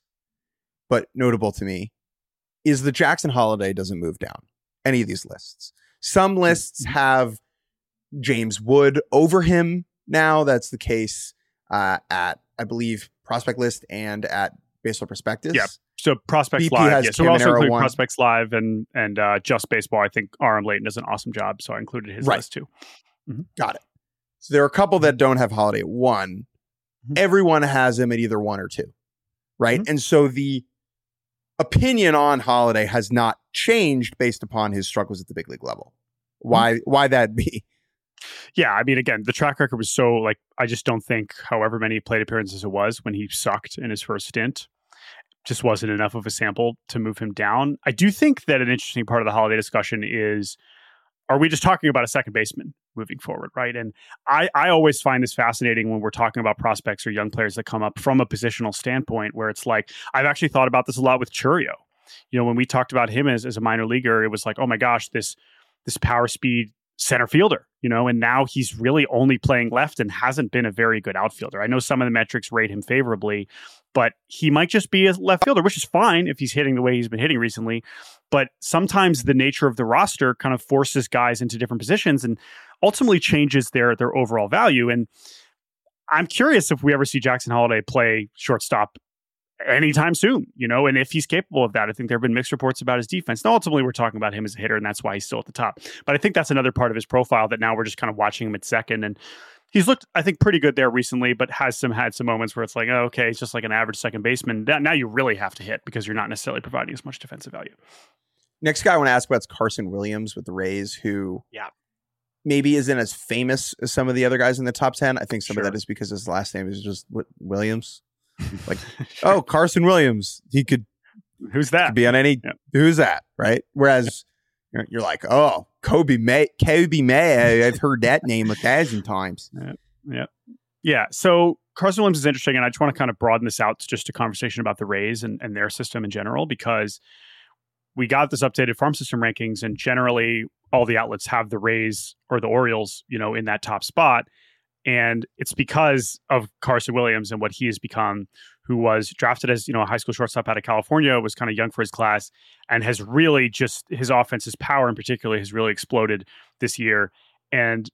but notable to me, is that Jackson Holliday doesn't move down any of these lists. Some lists have James Wood over him. Now that's the case at, I believe, Prospect List and at Baseball Prospectus. Yeah. So Prospects BP Live. Yeah. So we also include 1. Prospects Live and Just Baseball. I think RM Layton does an awesome job, so I included his list too. Mm-hmm. Got it. So there are a couple that don't have Holliday at 1. Mm-hmm. Everyone has him at either 1 or 2, right? Mm-hmm. And so the opinion on Holliday has not changed based upon his struggles at the big league level. Why that be? Yeah, I mean, again, the track record was so I just don't think however many plate appearances it was when he sucked in his first stint just wasn't enough of a sample to move him down. I do think that an interesting part of the holiday discussion is, are we just talking about a second baseman moving forward, right? And I always find this fascinating when we're talking about prospects or young players that come up from a positional standpoint, where it's like, I've actually thought about this a lot with Chourio. You know, when we talked about him as a minor leaguer, it was like, oh my gosh, this power speed center fielder, you know, and now he's really only playing left and hasn't been a very good outfielder. I know some of the metrics rate him favorably, but he might just be a left fielder, which is fine if he's hitting the way he's been hitting recently. But sometimes the nature of the roster kind of forces guys into different positions and ultimately changes their overall value. And I'm curious if we ever see Jackson Holliday play shortstop anytime soon, you know, and if he's capable of that. I think there have been mixed reports about his defense. Now, ultimately, we're talking about him as a hitter, and that's why he's still at the top. But I think that's another part of his profile that now we're just kind of watching him at second. And he's looked, I think, pretty good there recently, but had some moments where it's like, oh, okay, it's just like an average second baseman. Now you really have to hit because you're not necessarily providing as much defensive value. Next guy I want to ask about is Carson Williams with the Rays, who maybe isn't as famous as some of the other guys in the top 10. I think some of that is because his last name is just Williams. Like, oh, Carson Williams. He could. Who's that? Could be on any. Yeah. Who's that? Right. Whereas you're like, oh, Kobe May. I've heard that name 1,000 times. Yeah. So Carson Williams is interesting, and I just want to kind of broaden this out to just a conversation about the Rays and their system in general, because we got this updated farm system rankings, and generally all the outlets have the Rays or the Orioles, you know, in that top spot. And it's because of Carson Williams and what he has become, who was drafted as, you know, a high school shortstop out of California, was kind of young for his class, and has really just, his offense, his power in particular, has really exploded this year. And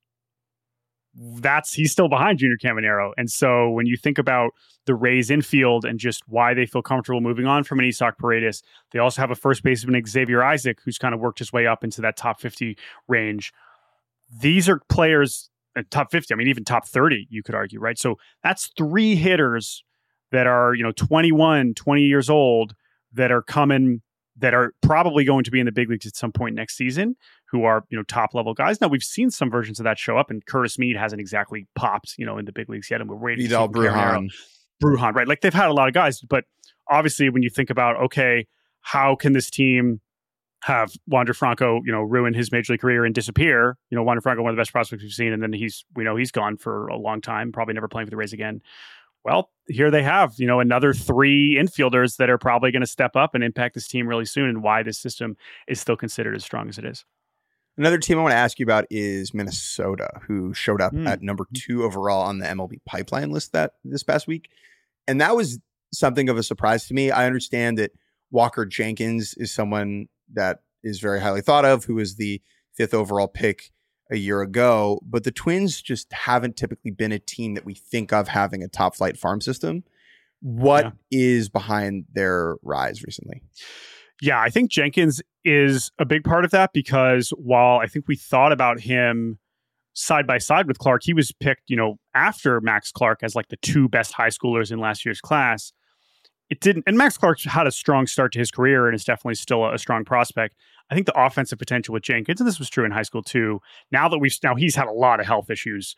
he's still behind Junior Caminero. And so when you think about the Rays infield and just why they feel comfortable moving on from an Isaac Paredes, they also have a first baseman, Xavier Isaac, who's kind of worked his way up into that top 50 range. These are players, top 50, I mean, even top 30, you could argue, right? So that's 3 hitters that are, you know, 21, 20 years old that are coming, that are probably going to be in the big leagues at some point next season, who are, you know, top level guys. Now, we've seen some versions of that show up, and Curtis Mead hasn't exactly popped, you know, in the big leagues yet, and we're waiting to see Brujan, right? Like, they've had a lot of guys, but obviously when you think about, okay, how can this team have Wander Franco, you know, ruin his major league career and disappear? You know, Wander Franco, one of the best prospects we've seen, and then we know he's gone for a long time, probably never playing for the Rays again. Well, here they have, you know, another 3 infielders that are probably going to step up and impact this team really soon, and why this system is still considered as strong as it is. Another team I want to ask you about is Minnesota, who showed up at number 2 overall on the MLB pipeline list this past week. And that was something of a surprise to me. I understand that Walker Jenkins is someone that is very highly thought of, who was the 5th overall pick a year ago, but the Twins just haven't typically been a team that we think of having a top flight farm system. What is behind their rise recently? Yeah, I think Jenkins is a big part of that, because while I think we thought about him side by side with Clark, he was picked, you know, after Max Clark as like the 2 best high schoolers in last year's class. It didn't, and Max Clark had a strong start to his career and is definitely still a strong prospect. I think the offensive potential with Jenkins, and this was true in high school too, now he's had a lot of health issues.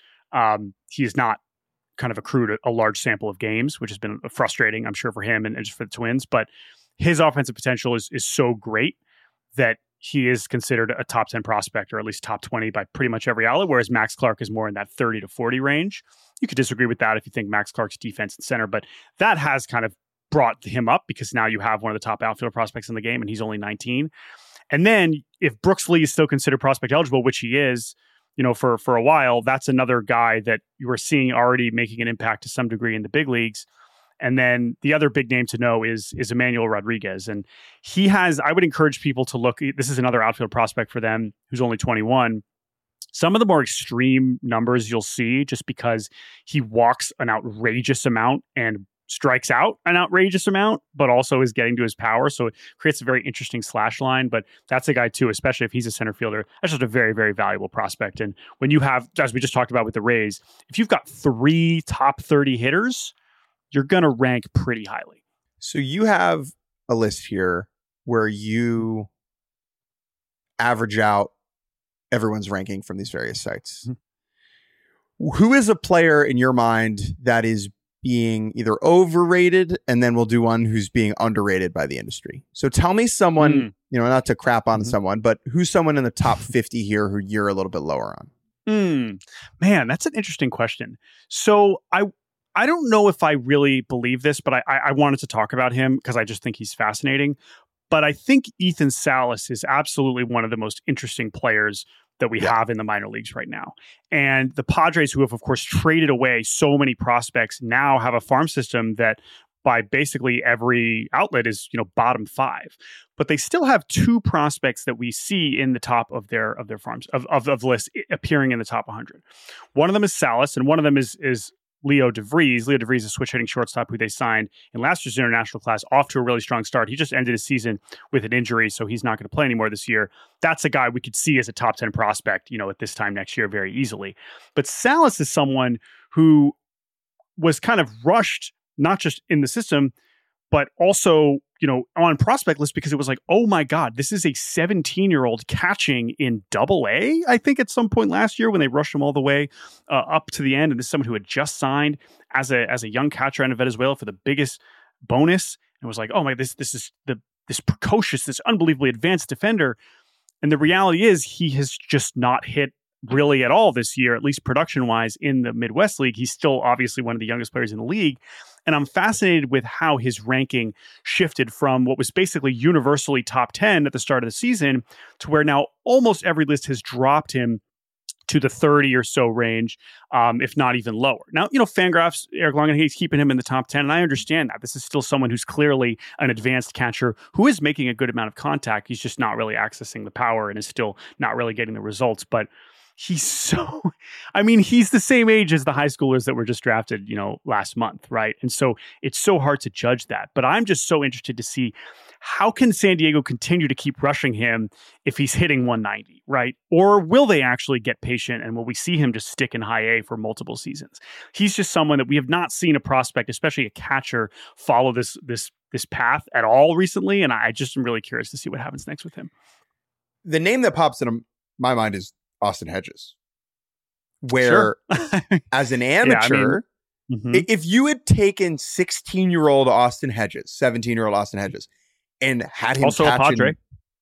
He's not kind of accrued a large sample of games, which has been frustrating, I'm sure, for him and just for the Twins. But his offensive potential is so great that he is considered a top 10 prospect, or at least top 20 by pretty much every outlet, whereas Max Clark is more in that 30 to 40 range. You could disagree with that if you think Max Clark's defense and center, but that has kind of brought him up, because now you have one of the top outfield prospects in the game, and he's only 19. And then if Brooks Lee is still considered prospect eligible, which he is, you know, for a while, that's another guy that you are seeing already making an impact to some degree in the big leagues. And then the other big name to know is Emmanuel Rodriguez. And he has, I would encourage people to look, this is another outfield prospect for them who's only 21. Some of the more extreme numbers you'll see, just because he walks an outrageous amount and strikes out an outrageous amount, but also is getting to his power. So it creates a very interesting slash line. But that's a guy too, especially if he's a center fielder. That's just a very, very valuable prospect. And when you have, as we just talked about with the Rays, if you've got 3 top 30 hitters, you're going to rank pretty highly. So you have a list here where you average out everyone's ranking from these various sites. Mm-hmm. Who is a player in your mind that is being either overrated, and then we'll do one who's being underrated by the industry. So tell me someone, not to crap on someone, but who's someone in the top 50 here who you're a little bit lower on? Man, that's an interesting question. So I don't know if I really believe this, but I wanted to talk about him because I just think he's fascinating. But I think Ethan Salas is absolutely one of the most interesting players that we have in the minor leagues right now. And the Padres, who have, of course, traded away so many prospects, now have a farm system that by basically every outlet is, bottom 5. But they still have 2 prospects that we see in the top of their farms, of the list, appearing in the top 100. One of them is Salas, and one of them is Leo DeVries. Leo DeVries is a switch-hitting shortstop who they signed in last year's international class, off to a really strong start. He just ended his season with an injury, so he's not going to play anymore this year. That's a guy we could see as a top 10 prospect, at this time next year very easily. But Salas is someone who was kind of rushed, not just in the system, but also, on prospect list, because it was like, oh my God, this is a 17-year-old catching in AA, I think at some point last year when they rushed him all the way up to the end. And this is someone who had just signed as a young catcher out of Venezuela for the biggest bonus. And was like, oh my, this is this precocious, this unbelievably advanced defender. And the reality is he has just not hit really at all this year, at least production-wise in the Midwest League. He's still obviously one of the youngest players in the league. And I'm fascinated with how his ranking shifted from what was basically universally top 10 at the start of the season to where now almost every list has dropped him to the 30 or so range, if not even lower. Now, Fangraphs, Eric Longenhagen's keeping him in the top 10, and I understand that. This is still someone who's clearly an advanced catcher who is making a good amount of contact. He's just not really accessing the power and is still not really getting the results. But he's he's the same age as the high schoolers that were just drafted, last month, right? And so it's so hard to judge that. But I'm just so interested to see how can San Diego continue to keep rushing him if he's hitting 190, right? Or will they actually get patient and will we see him just stick in high A for multiple seasons? He's just someone that we have not seen a prospect, especially a catcher, follow this path at all recently. And I just am really curious to see what happens next with him. The name that pops in my mind is Austin Hedges, where as an amateur, if you had taken 16-year-old Austin Hedges, 17-year-old Austin Hedges, and had him also a Padre,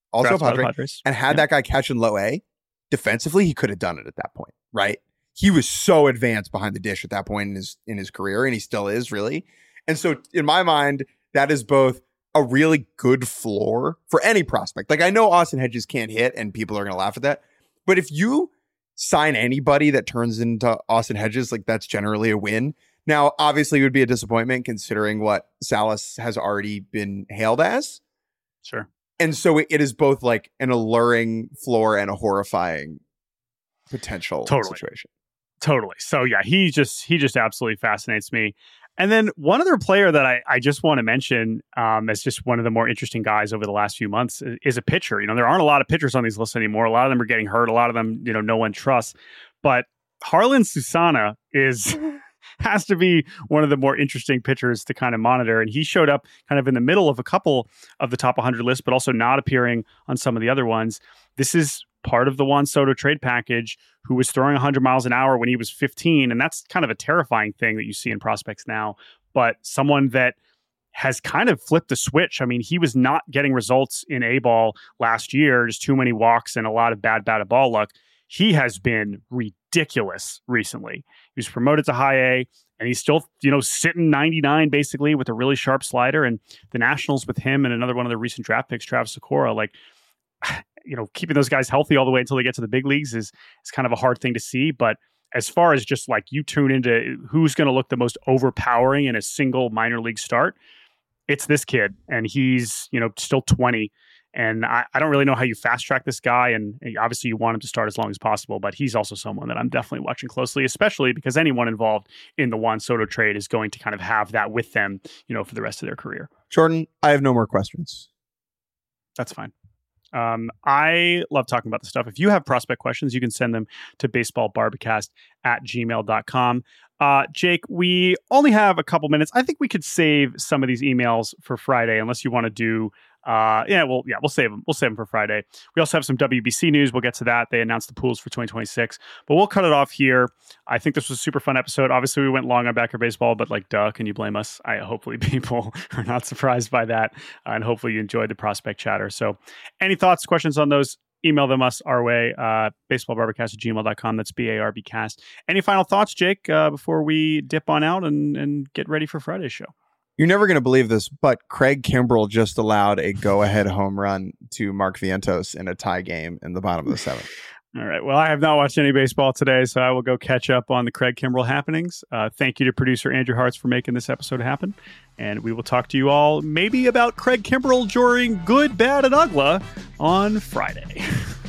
and had that guy catching low A, defensively, he could have done it at that point, right? He was so advanced behind the dish at that point in his career, and he still is, really. And so in my mind, that is both a really good floor for any prospect. Like, I know Austin Hedges can't hit, and people are going to laugh at that. But if you sign anybody that turns into Austin Hedges, like, that's generally a win. Now, obviously, it would be a disappointment considering what Salas has already been hailed as. Sure. And so it is both like an alluring floor and a horrifying potential situation. Totally. So yeah, he just absolutely fascinates me. And then one other player that I just want to mention as just one of the more interesting guys over the last few months is a pitcher. There aren't a lot of pitchers on these lists anymore. A lot of them are getting hurt. A lot of them, no one trusts. But Harlan Susana has to be one of the more interesting pitchers to kind of monitor. And he showed up kind of in the middle of a couple of the top 100 lists, but also not appearing on some of the other ones. This is part of the Juan Soto trade package, who was throwing 100 miles an hour when he was 15. And that's kind of a terrifying thing that you see in prospects now. But someone that has kind of flipped the switch. I mean, he was not getting results in A-ball last year, just too many walks and a lot of bad batted ball luck. He has been ridiculous recently. He was promoted to high A, and he's still, sitting 99 basically with a really sharp slider. And the Nationals with him and another one of the recent draft picks, Travis Sikora, keeping those guys healthy all the way until they get to the big leagues is kind of a hard thing to see. But as far as just like you tune into who's going to look the most overpowering in a single minor league start, it's this kid. And he's, still 20. And I don't really know how you fast track this guy. And obviously you want him to start as long as possible, but he's also someone that I'm definitely watching closely, especially because anyone involved in the Juan Soto trade is going to kind of have that with them, for the rest of their career. Jordan, I have no more questions. That's fine. I love talking about this stuff. If you have prospect questions, you can send them to baseballbarbacast@gmail.com. Jake, we only have a couple minutes. I think we could save some of these emails for Friday, unless you want to do We'll save them. We'll save them for Friday. We also have some WBC news. We'll get to that. They announced the pools for 2026, but we'll cut it off here. I think this was a super fun episode. Obviously, we went long on Backer Baseball, but can you blame us? Hopefully people are not surprised by that, and hopefully you enjoyed the prospect chatter. So any thoughts, questions on those, email them our way, baseballbarbacast@gmail.com. That's BARBcast. Any final thoughts, Jake, before we dip on out and get ready for Friday's show? You're never going to believe this, but Craig Kimbrell just allowed a go-ahead home run to Mark Vientos in a tie game in the bottom of the seventh. All right. Well, I have not watched any baseball today, so I will go catch up on the Craig Kimbrell happenings. Thank you to producer Andrew Hartz for making this episode happen. And we will talk to you all maybe about Craig Kimbrell during Good, Bad, and Ugly on Friday.